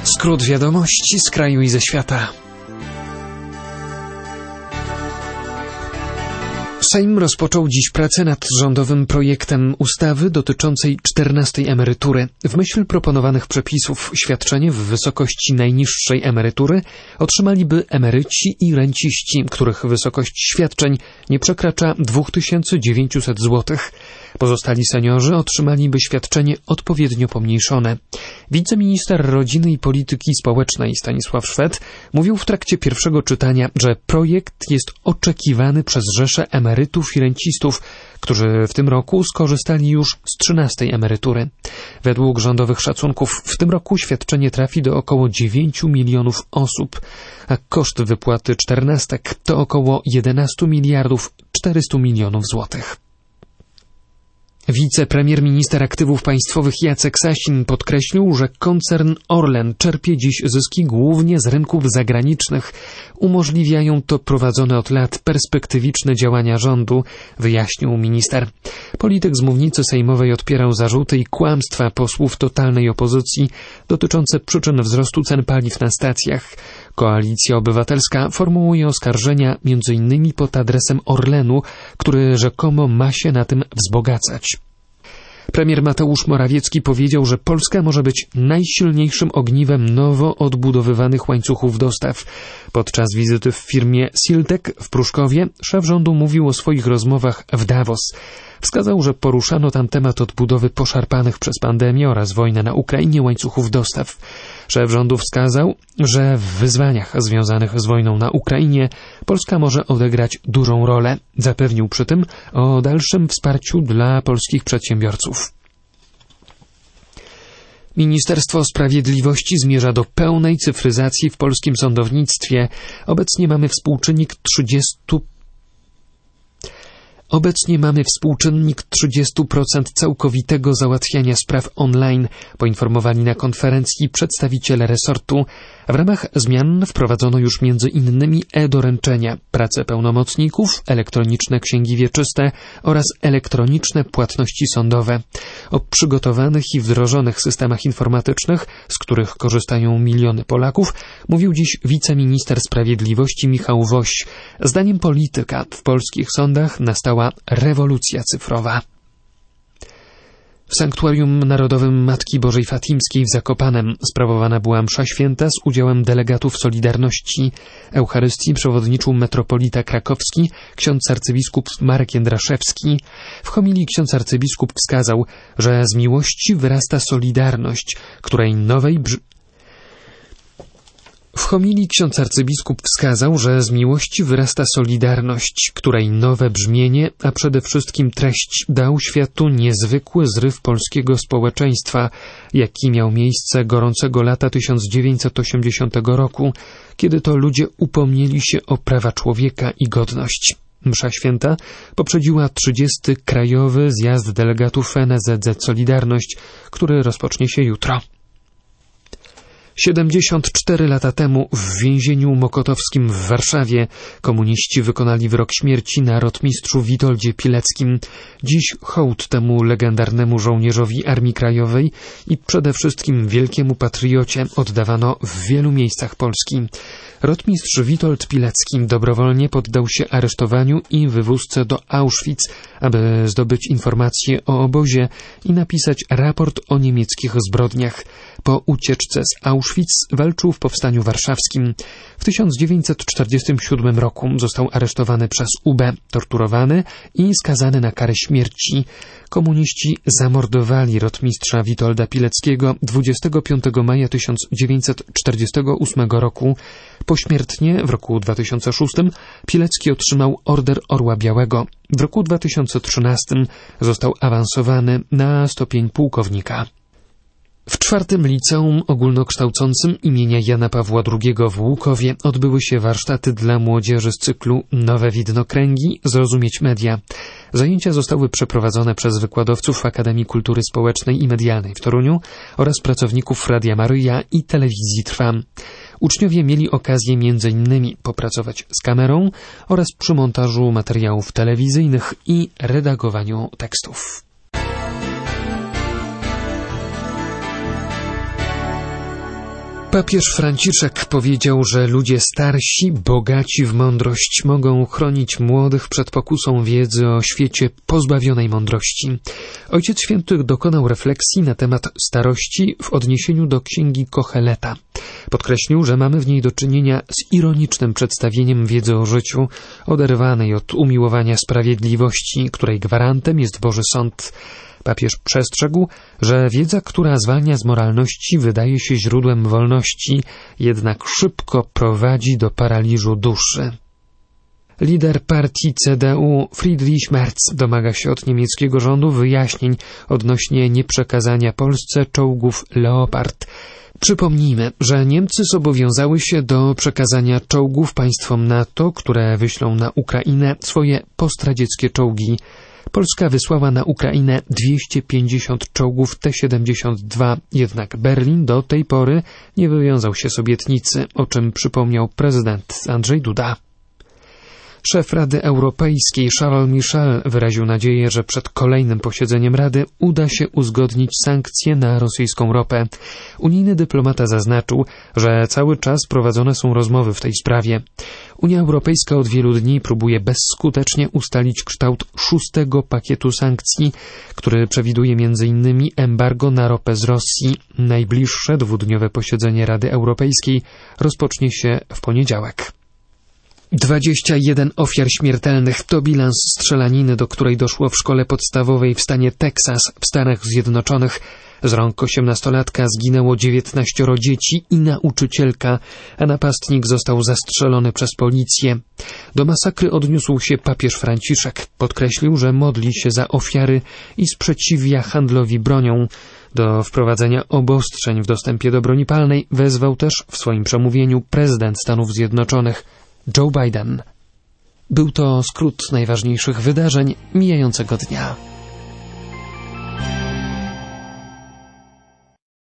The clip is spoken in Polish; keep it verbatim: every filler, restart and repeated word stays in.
Skrót wiadomości z kraju i ze świata. Sejm rozpoczął dziś pracę nad rządowym projektem ustawy dotyczącej czternastej emerytury. W myśl proponowanych przepisów świadczenie w wysokości najniższej emerytury otrzymaliby emeryci i renciści, których wysokość świadczeń nie przekracza dwa tysiące dziewięćset złotych. Pozostali seniorzy otrzymaliby świadczenie odpowiednio pomniejszone. Wiceminister Rodziny i Polityki Społecznej Stanisław Szwed mówił w trakcie pierwszego czytania, że projekt jest oczekiwany przez rzesze emerytów i rencistów, którzy w tym roku skorzystali już z trzynastej emerytury. Według rządowych szacunków w tym roku świadczenie trafi do około dziewięciu milionów osób, a koszt wypłaty czternastek to około jedenaście miliardów czterysta milionów złotych. Wicepremier-minister aktywów państwowych Jacek Sasin podkreślił, że koncern Orlen czerpie dziś zyski głównie z rynków zagranicznych. Umożliwiają to prowadzone od lat perspektywiczne działania rządu, wyjaśnił minister. Polityk z mównicy sejmowej odpierał zarzuty i kłamstwa posłów totalnej opozycji dotyczące przyczyn wzrostu cen paliw na stacjach. Koalicja Obywatelska formułuje oskarżenia między innymi pod adresem Orlenu, który rzekomo ma się na tym wzbogacać. Premier Mateusz Morawiecki powiedział, że Polska może być najsilniejszym ogniwem nowo odbudowywanych łańcuchów dostaw. Podczas wizyty w firmie Siltek w Pruszkowie szef rządu mówił o swoich rozmowach w Davos. Wskazał, że poruszano tam temat odbudowy poszarpanych przez pandemię oraz wojnę na Ukrainie łańcuchów dostaw. Szef rządu wskazał, że w wyzwaniach związanych z wojną na Ukrainie Polska może odegrać dużą rolę. Zapewnił przy tym o dalszym wsparciu dla polskich przedsiębiorców. Ministerstwo Sprawiedliwości zmierza do pełnej cyfryzacji w polskim sądownictwie. Obecnie mamy współczynnik trzydziestu Obecnie mamy współczynnik trzydzieści procent całkowitego załatwiania spraw online, poinformowali na konferencji przedstawiciele resortu. W ramach zmian wprowadzono już między innymi e-doręczenia, pracę pełnomocników, elektroniczne księgi wieczyste oraz elektroniczne płatności sądowe. O przygotowanych i wdrożonych systemach informatycznych, z których korzystają miliony Polaków, mówił dziś wiceminister sprawiedliwości Michał Woś. Zdaniem polityka w polskich sądach nastała rewolucja cyfrowa. W Sanktuarium Narodowym Matki Bożej Fatimskiej w Zakopanem sprawowana była msza święta z udziałem delegatów Solidarności. Eucharystii przewodniczył metropolita krakowski, ksiądz arcybiskup Marek Jędraszewski. W homilii ksiądz arcybiskup wskazał, że z miłości wyrasta solidarność, której nowej brz... W homilii ksiądz arcybiskup wskazał, że z miłości wyrasta solidarność, której nowe brzmienie, a przede wszystkim treść dał światu niezwykły zryw polskiego społeczeństwa, jaki miał miejsce gorącego lata tysiąc dziewięćset osiemdziesiątego roku, kiedy to ludzie upomnieli się o prawa człowieka i godność. Msza święta poprzedziła trzydziesty Krajowy Zjazd Delegatów N S Z Z Solidarność, który rozpocznie się jutro. siedemdziesiąt cztery lata temu w więzieniu mokotowskim w Warszawie komuniści wykonali wyrok śmierci na rotmistrzu Witoldzie Pileckim. Dziś hołd temu legendarnemu żołnierzowi Armii Krajowej i przede wszystkim wielkiemu patriocie oddawano w wielu miejscach Polski. Rotmistrz Witold Pilecki dobrowolnie poddał się aresztowaniu i wywózce do Auschwitz, aby zdobyć informacje o obozie i napisać raport o niemieckich zbrodniach. Po ucieczce z Auschwitz walczył w Powstaniu Warszawskim. W tysiąc dziewięćset czterdziestym siódmym roku został aresztowany przez U B, torturowany i skazany na karę śmierci. Komuniści zamordowali rotmistrza Witolda Pileckiego dwudziestego piątego maja tysiąc dziewięćset czterdziestego ósmego roku. Pośmiertnie w roku dwa tysiące szóstym Pilecki otrzymał Order Orła Białego. W roku dwa tysiące trzynastym został awansowany na stopień pułkownika. W czwartym liceum ogólnokształcącym imienia Jana Pawła drugiego w Łukowie odbyły się warsztaty dla młodzieży z cyklu Nowe Widnokręgi – Zrozumieć media. Zajęcia zostały przeprowadzone przez wykładowców Akademii Kultury Społecznej i Medialnej w Toruniu oraz pracowników Radia Maryja i Telewizji Trwam. Uczniowie mieli okazję między innymi popracować z kamerą oraz przy montażu materiałów telewizyjnych i redagowaniu tekstów. Papież Franciszek powiedział, że ludzie starsi, bogaci w mądrość mogą chronić młodych przed pokusą wiedzy o świecie pozbawionej mądrości. Ojciec Święty dokonał refleksji na temat starości w odniesieniu do księgi Koheleta. Podkreślił, że mamy w niej do czynienia z ironicznym przedstawieniem wiedzy o życiu, oderwanej od umiłowania sprawiedliwości, której gwarantem jest Boży Sąd. Papież przestrzegł, że wiedza, która zwalnia z moralności, wydaje się źródłem wolności, jednak szybko prowadzi do paraliżu duszy. Lider partii C D U Friedrich Merz domaga się od niemieckiego rządu wyjaśnień odnośnie nieprzekazania Polsce czołgów Leopard. Przypomnijmy, że Niemcy zobowiązały się do przekazania czołgów państwom NATO, które wyślą na Ukrainę swoje postradzieckie czołgi. Polska wysłała na Ukrainę dwieście pięćdziesiąt czołgów T siedemdziesiąt dwa, jednak Berlin do tej pory nie wywiązał się z obietnicy, o czym przypomniał prezydent Andrzej Duda. Szef Rady Europejskiej Charles Michel wyraził nadzieję, że przed kolejnym posiedzeniem Rady uda się uzgodnić sankcje na rosyjską ropę. Unijny dyplomata zaznaczył, że cały czas prowadzone są rozmowy w tej sprawie. Unia Europejska od wielu dni próbuje bezskutecznie ustalić kształt szóstego pakietu sankcji, który przewiduje między innymi embargo na ropę z Rosji. Najbliższe dwudniowe posiedzenie Rady Europejskiej rozpocznie się w poniedziałek. dwadzieścia jeden ofiar śmiertelnych to bilans strzelaniny, do której doszło w szkole podstawowej w stanie Teksas w Stanach Zjednoczonych. Z rąk osiemnastolatka zginęło dziewiętnaścioro dzieci i nauczycielka, a napastnik został zastrzelony przez policję. Do masakry odniósł się papież Franciszek. Podkreślił, że modli się za ofiary i sprzeciwia handlowi bronią. Do wprowadzenia obostrzeń w dostępie do broni palnej wezwał też w swoim przemówieniu prezydent Stanów Zjednoczonych Joe Biden. Był to skrót najważniejszych wydarzeń mijającego dnia.